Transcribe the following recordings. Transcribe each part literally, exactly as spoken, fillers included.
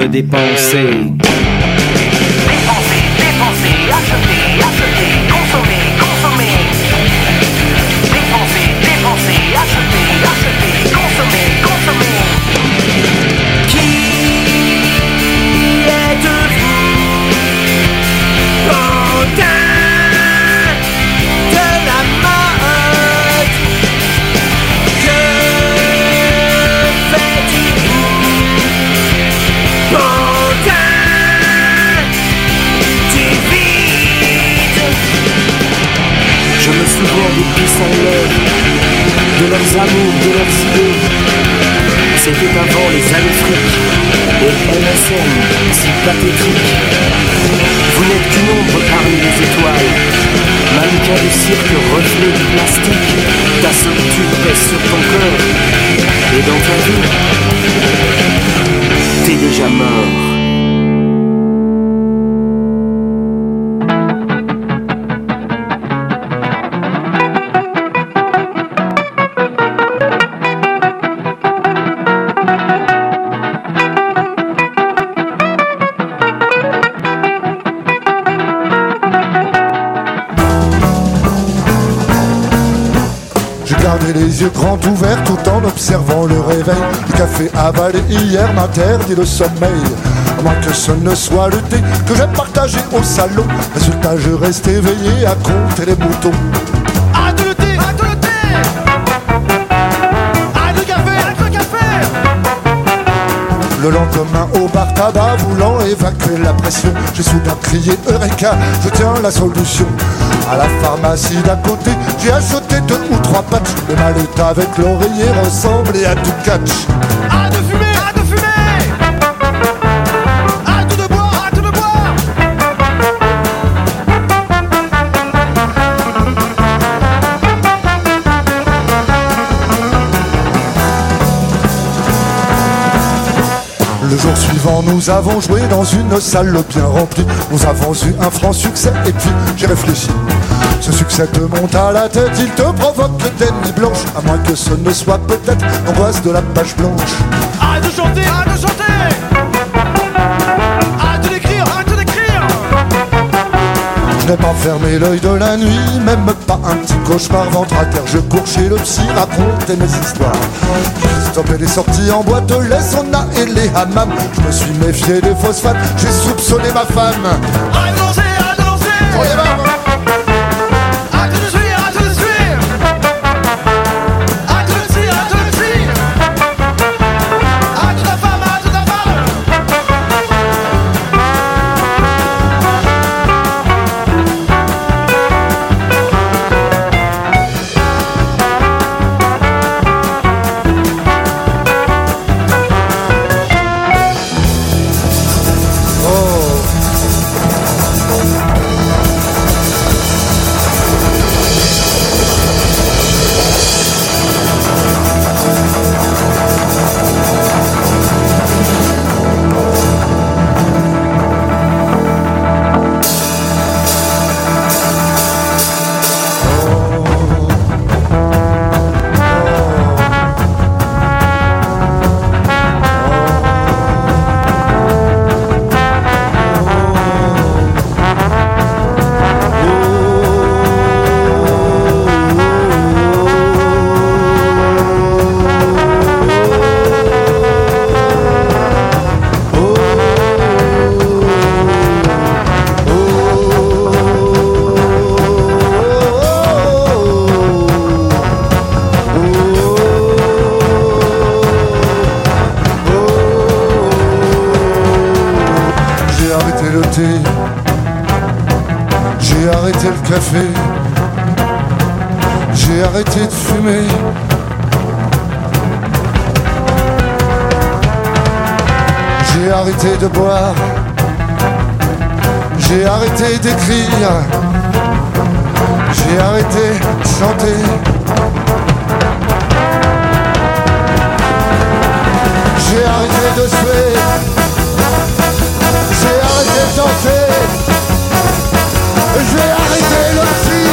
me dépenser. Dépenser, dépenser, acheter, acheter, consommer, consommer. Dépenser, dépenser, acheter, acheter, consommer, consommer. Qui êtes-vous? Pantin de la mode. Que faites-vous? Pantin du vide. Je me souviens des puissants lèvres, de leurs amours, de leurs idées. C'était avant les années fric et M S N si pathétique. Vous n'êtes qu'une ombre parmi les étoiles, mannequin de cirque, reflet du plastique. Ta solitude pèse sur ton corps, et dans ta vie, t'es déjà mort. Gardez les yeux grands ouverts tout en observant le réveil. Le café avalé hier m'interdit le sommeil. À moins que ce ne soit le thé que j'ai partagé au salon. Résultat, je reste éveillé à compter les moutons. Arrête le thé! Arrête le thé! Arrête le café! Arrête le café! Le lendemain au bar tabac, voulant évacuer la pression, j'ai soudain crié Eureka, je tiens la solution. À la pharmacie d'à côté, j'ai acheté deux ou trois patchs. Le mallet avec l'oreiller ressemblait à du catch. Arrête de fumer! Arrête de fumer! Arrête de boire! Arrête de boire! Le jour suivant, nous avons joué dans une salle bien remplie. Nous avons eu un franc succès et puis j'ai réfléchi. Ce succès te monte à la tête, il te provoque des nuits blanches. À moins que ce ne soit peut-être l'angoisse de la page blanche. Arrête de chanter! Arrête de chanter! Arrête d'écrire! Arrête d'écrire! Je n'ai pas fermé l'œil de la nuit, même pas un petit cauchemar. Ventre à terre, je cours chez le psy, raconter mes histoires. J'ai stoppé les sorties en boîte, les saunas et les hammams. Je me suis méfié des phosphates, j'ai soupçonné ma femme. Arrête de danser! Arrête de danser! Oh, les mamans. Arrête de suivre! Arrête de suivre! Arrête de suivre! Arrête de suivre! Arrête de ta femme! Arrête de ta femme! J'ai arrêté le café, j'ai arrêté de fumer. J'ai arrêté de boire, j'ai arrêté d'écrire, j'ai arrêté de chanter. J'ai arrêté de suer, j'ai arrêté de danser, j'ai arrêté le psy,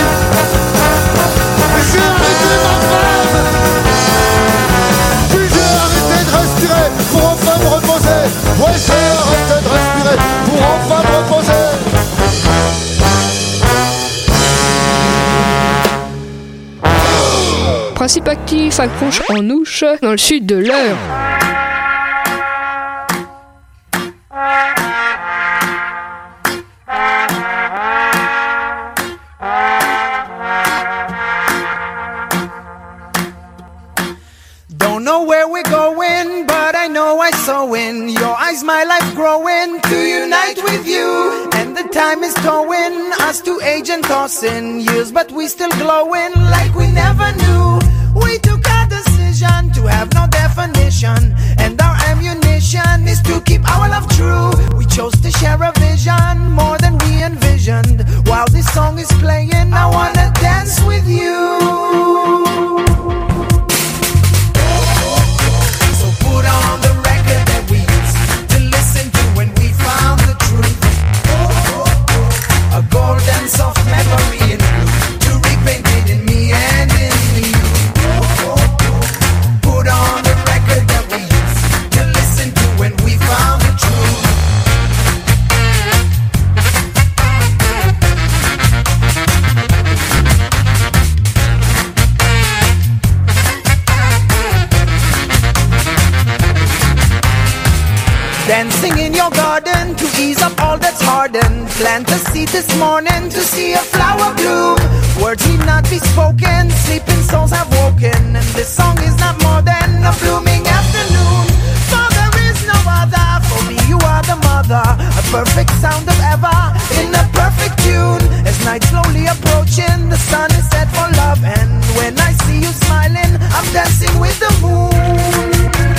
j'ai arrêté ma femme, puis j'ai arrêté de respirer pour enfin me reposer. Ouais, j'ai arrêté. Saint-Cronch en Ouche, dans le sud de l'Eure. Don't know where we're going, but I know I saw in your eyes my life growing to unite with you. And the time is towing us to age and tossing years, but we still glowing like we never knew. We took a decision to have no definition, and our ammunition is to keep our love true. We chose to share a vision more than we envisioned. While this song is playing, I wanna dance with you. Put on the record that we used to listen to when we found the truth. A golden soft memory in blue to repaint it in me and in you. Put on the record that we used to listen to when we found the truth. Dancing in your garden to ease up all that's hardened. Plant a seed this morning to see a flower bloom. Words need not be spoken, sleeping souls have woken. And this song is not more than a blooming afternoon. For there is no other, for me you are the mother. A perfect sound of ever, in a perfect tune. As night slowly approaching, the sun is set for love. And when I see you smiling, I'm dancing with the moon.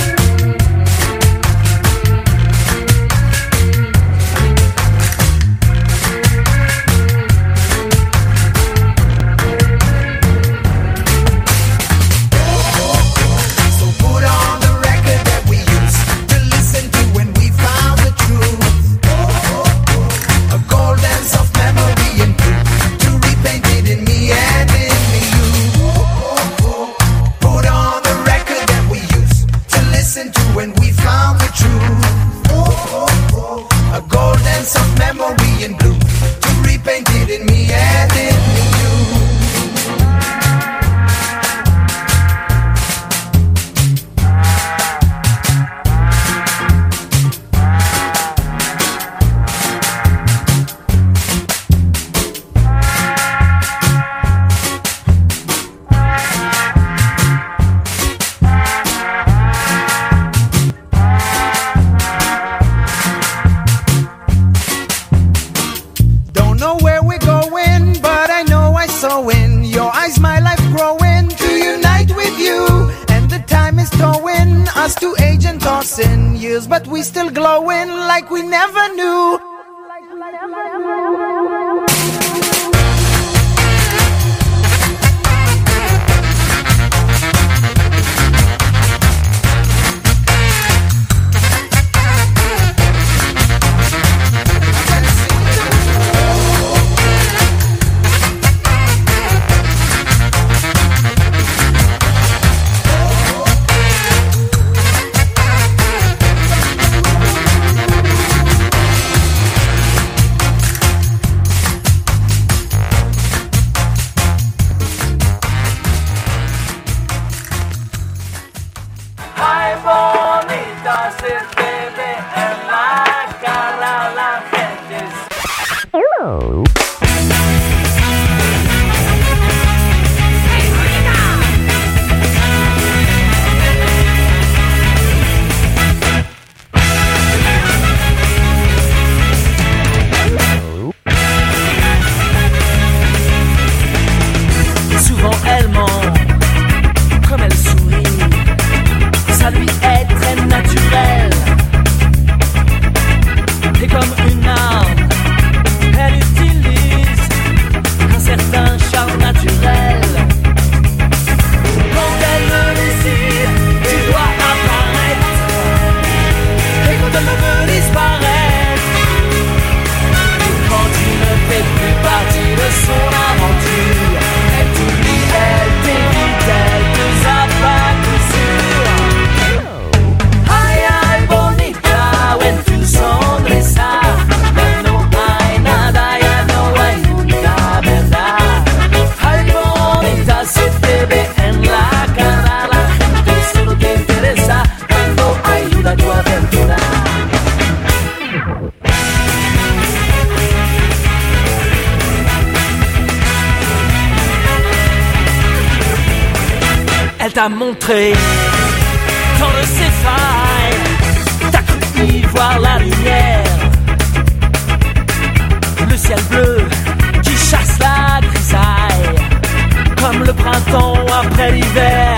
But we still glowing like we never knew. Et comme une arme, elle utilise aventura. Elle t'a montré tant de ses failles, t'as cru y voir la lumière, le ciel bleu qui chasse la grisaille, comme le printemps après l'hiver.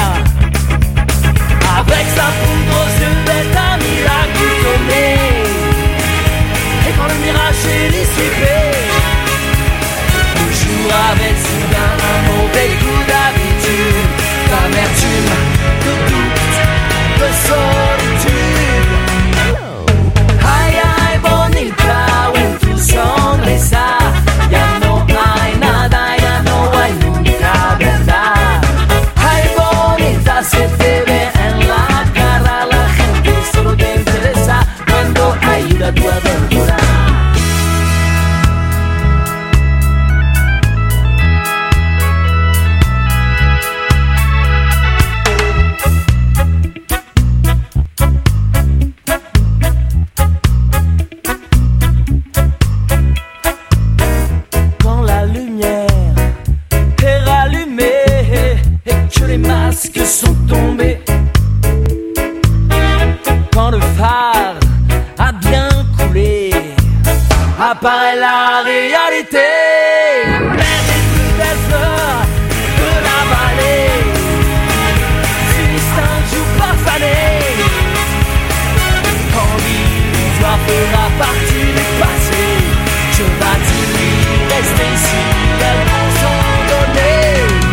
Avec sa poudre aux yeux, est un miracle donné. Et quand le mirage est dissipé, le jour avait soudain un mauvais coup d'habitude, d'amertume, de doute, de solitude. Ay, ay, bonita, when tu sonrisa, ya no hay nada, ya no hay nunca, ¿verdad? Ay, bonita, se te ve en la cara, la gente solo te interesa cuando ayuda a tu aventura. Sont tombés quand le phare a bien coulé, apparaît la réalité. Mais les plus belles fleurs de la vallée finissent un jour par faner, quand l'illusoire fera partie du passé. Que va-t-il rester ici, elles vont s'en donner.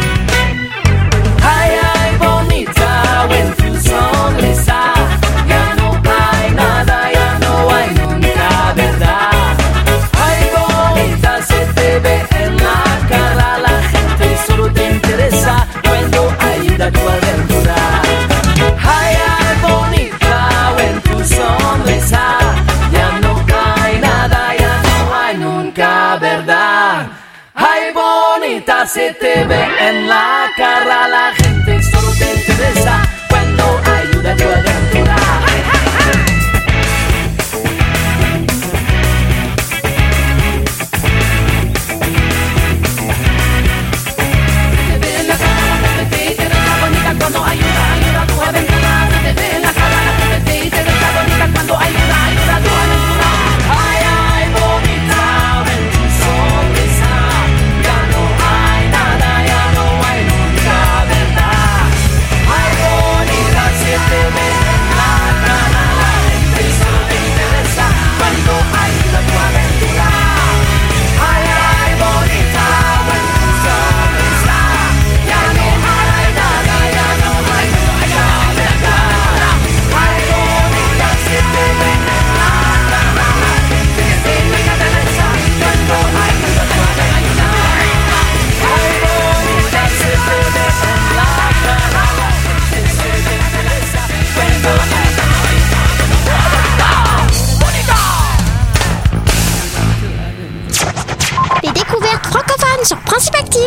When tu sonrisa, ya no hay nada, ya no hay nunca, ¿verdad? Ay, bonita, se te ve en la cara, la gente solo te interesa cuando ayuda a tu aventura. Ay, ay, bonita, when tu sonrisa, ya no hay nada, ya no hay nunca, ¿verdad? Ay, bonita, se te ve en la cara, la gente solo te interesa cuando ayuda a tu aventura. Se te ve en la cara, la gente te interesa bonita cuando ayuda, ayuda a tu aventura. Se te ve en la cara, la gente te interesa bonita cuando ayuda, ayuda a tu aventura. Ay, ay, bonita, ven tu sonrisa, ya no hay nada, ya no hay nunca, ¿verdad? Ay, bonita, se te ve en la cara, la gente solo te interesa cuando ayuda a tu aventura. Ay, ay, bonita, ven tu sonrisa, ya no hay nada, ya no hay nunca, ¿verdad? Ay, bonita, se te ve en la cara, la gente te interesa cuando ayuda a tu aventura. Ay, bonita, se te ve en la cara, la gente te interesa cuando ayuda a tu aventura. Les découvertes francophones sur Principe Actif.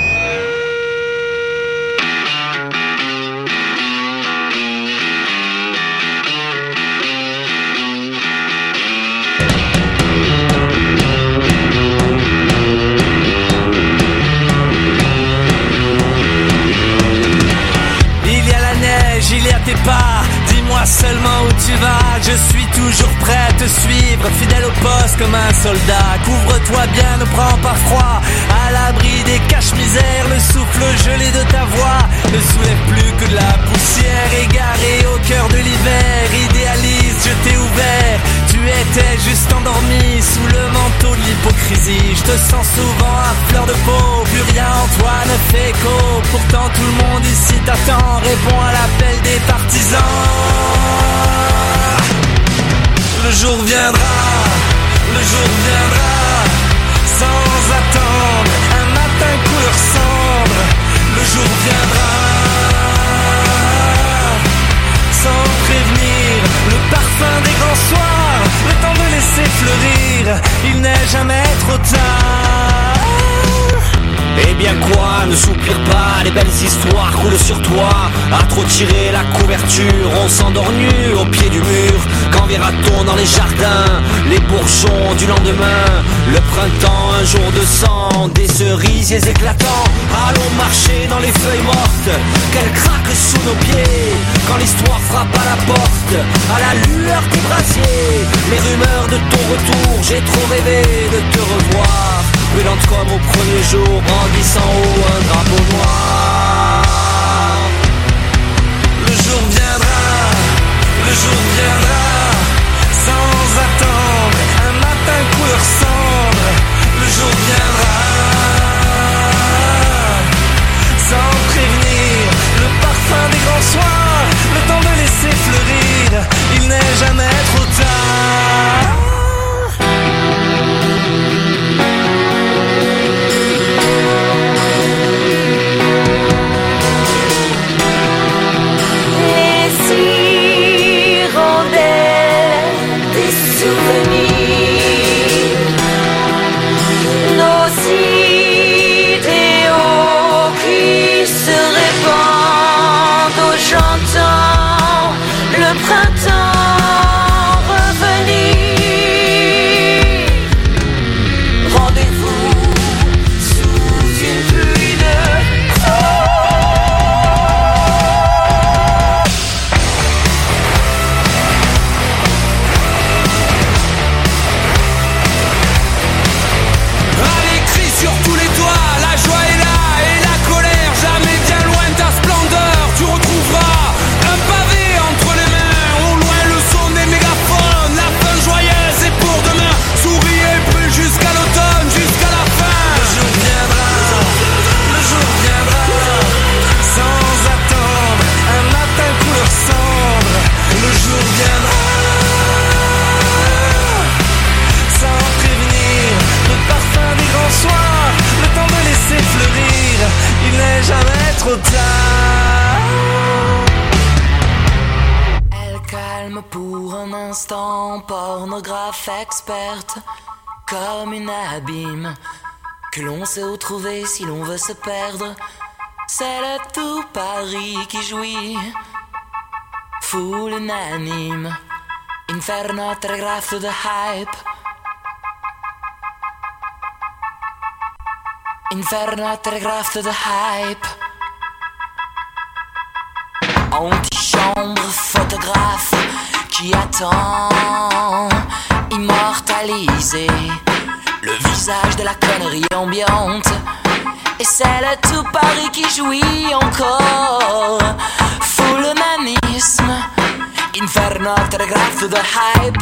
Il y a la neige, il y a tes pas. Dis-moi seulement où tu vas. Je suis toujours prêt à te suivre, fidèle au poste comme un soldat. Couvre-toi bien, ne prends pas froid. À l'abri des caches-misères, le souffle gelé de ta voix ne soulève plus que de la poussière. Égaré au cœur de l'hiver, idéaliste, je t'ai ouvert. Tu étais juste endormi sous le manteau de l'hypocrisie. Je te sens souvent à fleur de peau, plus rien en toi ne fait écho. Pourtant tout le monde ici t'attend, réponds à l'appel des partisans. Le jour viendra, le jour viendra, sans attendre, un matin couleur cendre. Le jour viendra, sans prévenir, le parfum des grands soirs, le temps de laisser fleurir, il n'est jamais trop tard. Eh bien bien quoi, ne soupire pas, les belles histoires coulent sur toi. À trop tirer la couverture, on s'endort nu au pied du mur. Quand verra-t-on dans les jardins les bourgeons du lendemain? Le printemps, un jour de sang, des cerisiers éclatants. Allons marcher dans les feuilles mortes, qu'elles craquent sous nos pieds. Quand l'histoire frappe à la porte, à la lueur des brasiers. Les rumeurs de ton retour, j'ai trop rêvé de te revoir. Brûlante comme au premier jour, brandissant haut un drapeau noir. Le jour viendra, le jour viendra, sans attendre, un matin couleur cendre. Le jour viendra, sans prévenir, le parfum des grands soirs, le temps de laisser fleurir, il n'est jamais trop tard. Elle calme pour un instant, pornographe experte, comme une abîme que l'on sait où trouver si l'on veut se perdre. C'est le tout Paris qui jouit, foule unanime, inferno télégraphe de hype. Inferno télégraphe de hype. Antichambre photographe qui attend, immortalisé, le visage de la connerie ambiante. Et c'est le tout Paris qui jouit encore, full humanisme, inferno télégraphe de hype.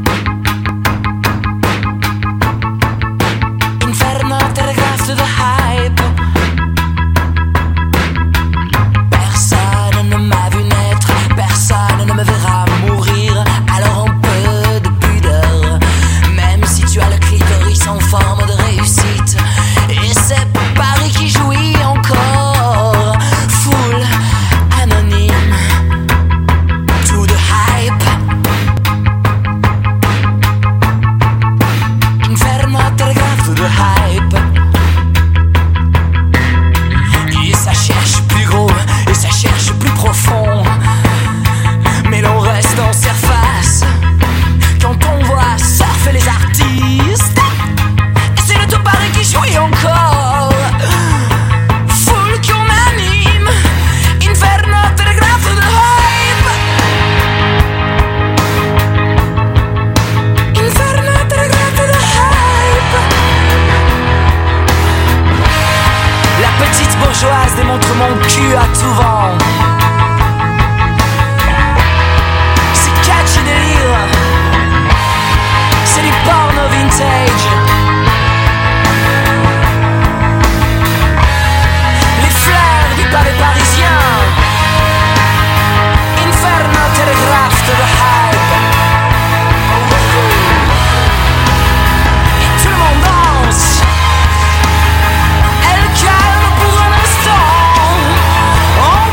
Inferno télégraphe de hype. Personne ne m'a vu naître, personne ne me verra mourir. Alors un peu de pudeur, même si tu as le clitoris en forme de réussite. Et c'est Paris qui jouit encore, full anonyme, tout de hype. Inferno télégraphe de hype. Et ça cherche plus gros, et ça cherche plus profond, mais l'on reste en surface quand on voit surfer les artistes. Et c'est le tout Paris qui jouit encore, full qu'on anime, inferno télégraphe de hype. Inferno télégraphe de hype. La petite bourgeoise démontre mon cul à tout vent. C'est catchy délire, c'est du porno vintage. Les fleurs du pavé parisien, inferno télégraphe de hype. Et tout le monde danse. Elle calme pour un instant,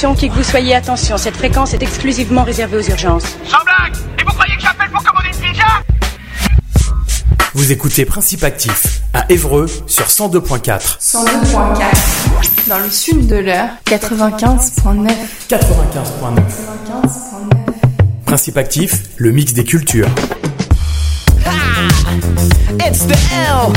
attention, qui que vous soyez, attention, cette fréquence est exclusivement réservée aux urgences. Sans blague. Et vous croyez que j'appelle pour commander une pizza? Vous écoutez Principe Actif à Évreux sur cent deux point quatre. cent deux point quatre. Dans le sud de l'heure, quatre-vingt-quinze point neuf. quatre-vingt-quinze point neuf. quatre-vingt-quinze point neuf. Principe Actif, le mix des cultures. It's the L.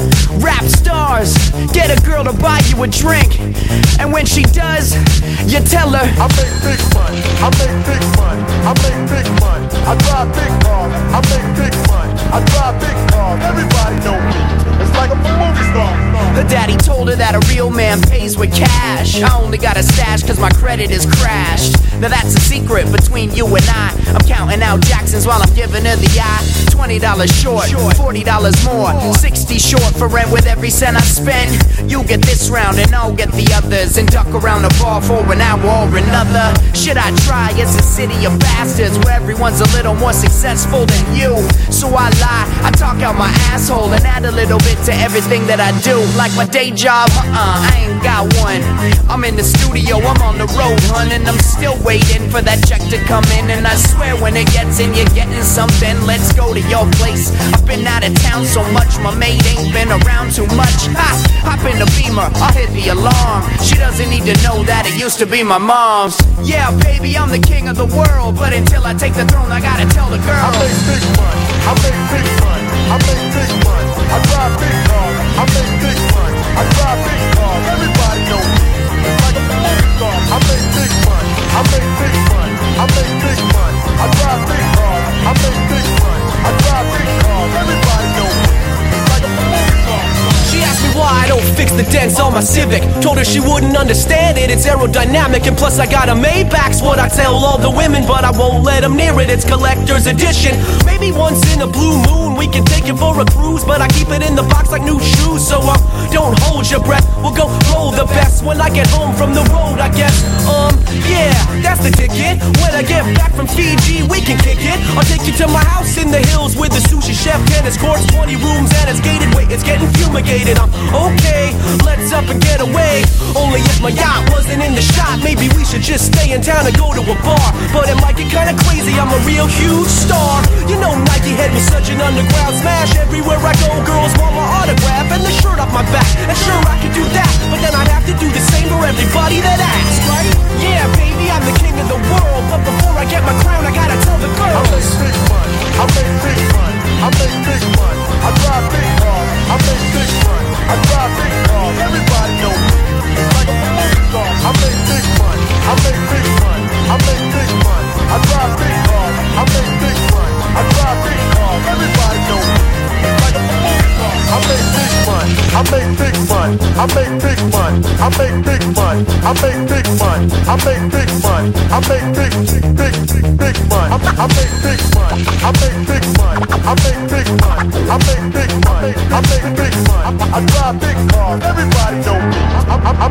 Rap stars, get a girl to buy you a drink, and when she does, you tell her I make big money, I make big money, I make big money, I drive big cars, I make big money, I drive big cars, everybody know me, it's like I'm a movie star. Her daddy told her that a real man pays with cash. I only got a stash cause my credit is crashed. Now that's a secret between you and I. I'm counting out Jacksons while I'm giving her the eye. twenty dollars short, forty dollars more, sixty short for rent with every cent I spend. You get this round and I'll get the others, and duck around the bar for an hour or another. Should I try? It's a city of bastards where everyone's a little more successful than you. So I lie, I talk out my asshole and add a little bit to everything that I do. Like my day job, uh-uh, I ain't got one. I'm in the studio, I'm on the road, hun, and I'm still waiting for that check to come in. And I swear when it gets in, you're getting something. Let's go to your place. I've been out of town so much, my mate ain't been around too much. Ha! Hop in the Beamer, I'll hit the alarm. She doesn't need to know that it used to be my mom's. Yeah, baby, I'm the king of the world, but until I take the throne, I gotta tell the girl. I make big money, I make big money, I make big money, I drive big cars, I make big money, I drive big cars, everybody know me, it's like I'm a movie star. I make big money, I make big money, I make big money, I drive big cars, I make big money, I drive big cars, everybody know me, it's like I'm a movie star. She asked me why I don't fix the dents on my Civic. Told her she wouldn't understand it, it's aerodynamic, and plus I got a Maybach's what I tell all the women, but I won't let them near it, it's collector's edition. Maybe once in a blue moon we can take it for a cruise, but I keep it in the box like new shoes. So uh, don't hold your breath, we'll go roll the best when I get home from the road, I guess. Um, yeah, that's the ticket. When I get back from Fiji, we can kick it. I'll take you to my house in the hills with the sushi chef, tennis courts, twenty rooms, and it's gated. Wait, it's getting fumigated. I'm okay, let's up and get away. Only if my yacht wasn't in the shot, maybe we should just stay in town and go to a bar. But it might get kinda crazy, I'm a real huge star. You know Nike had me such an underground smash. Everywhere I go, girls want my autograph and the shirt off my back. And sure, I could do that, but then I'd have to do the same for everybody that asks, right? Yeah, baby, I'm the king of the world, but before I get my crown, I gotta tell the girls. I make big money, I make big money, I make big money, I drive big cars, I make big money, I drive big cars, everybody know me, it's like I'm a movie star. I make big money, I make big money, I make big money, I drive big cars, I make big money, I drive big cars, everybody know me, it's like I'm a movie star. I make big money, I make big money, I make big money, I make big money, I make big money, I make big money, I make big, big, big money, I make big money, I make big money, I make big money, I make big money, I make big money, I drive big cars, everybody know me, I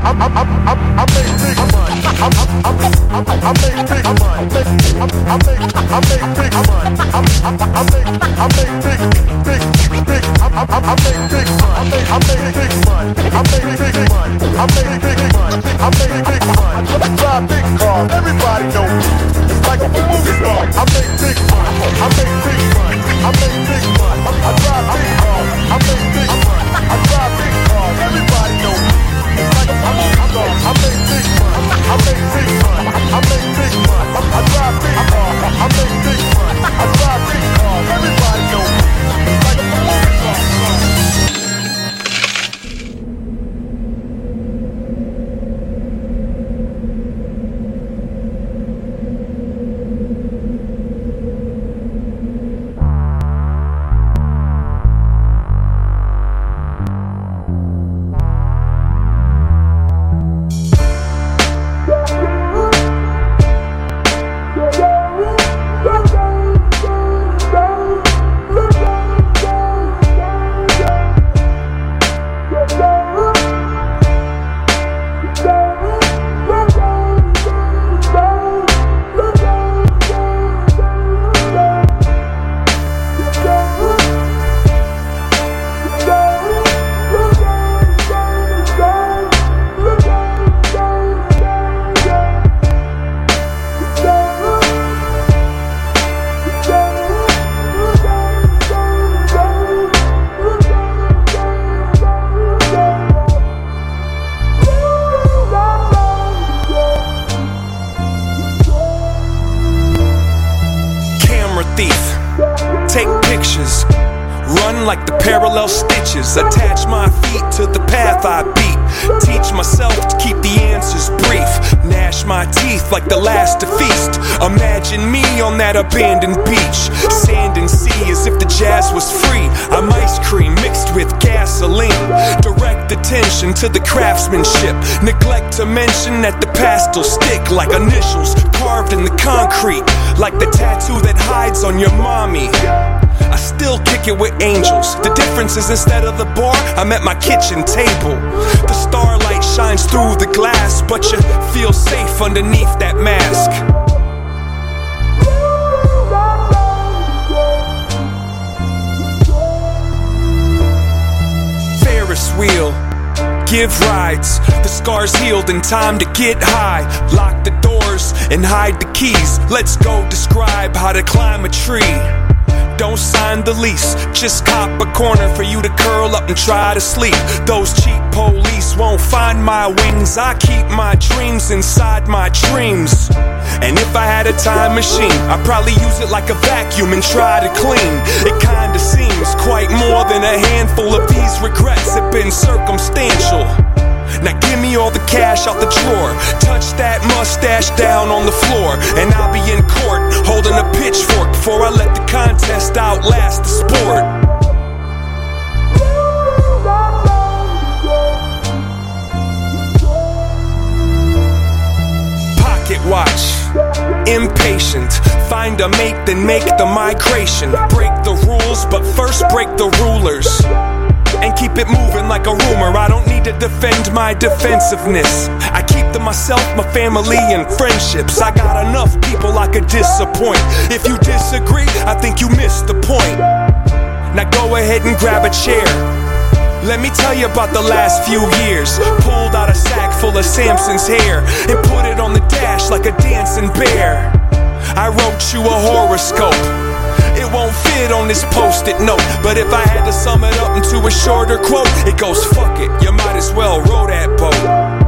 I make big money, I I make big money, I make I make big money, I I make I make big, big, big, I I make big money, I make I make big money, I make big money, I make big money, I make big money, I drive big cars, everybody know me, it's like I'm a movie star. I make big money, I make big money, I make big money, I drive big cars, I make big money, I drive big cars, everybody know me, it's like I'm a movie star. I make big money, I make big money, I make big money, I drive big cars, I make big money, I drive thief. Take pictures, run like the parallel stitches. Attach my feet to the path I beat. Teach myself to keep the answers brief. Gnash my teeth like the last to feast. Imagine me on that abandoned beach. Sand and sea as if the jazz was free. I'm ice cream mixed with gasoline. Direct attention to the craftsmanship. Neglect to mention that the past will stick like initials carved in the concrete. Like the tattoo that hides on your mommy. I still kick it with angels. The difference is instead of the bar, I'm at my kitchen table. The starlight shines through the glass, but you feel safe underneath that mask. Ferris wheel, give rides. The scars healed in time to get high. Lock the doors and hide the keys. Let's go describe how to climb a tree. Don't sign the lease, just cop a corner for you to curl up and try to sleep. Those cheap police won't find my wings. I keep my dreams inside my dreams. And if I had a time machine, I'd probably use it like a vacuum and try to clean. It kinda seems quite more than a handful of these regrets have been circumstantial. Now give me all the cash out the drawer. Touch that mustache down on the floor, and I'll be in court holding a pitchfork before I let the contest outlast the sport. Pocket watch, impatient. Find a mate, then make the migration. Break the rules, but first break the rulers. And keep it moving like a rumor. I don't need to defend my defensive-ness. I keep to myself, my family, and friendships. I got enough people I could disappoint. If you disagree, I think you missed the point. Now go ahead and grab a chair. Let me tell you about the last few years. Pulled out a sack full of Samson's hair and put it on the dash like a dancing bear. I wrote you a horoscope. It won't fit on this post-it note, but if I had to sum it up into a shorter quote, it goes, fuck it, you might as well row that boat.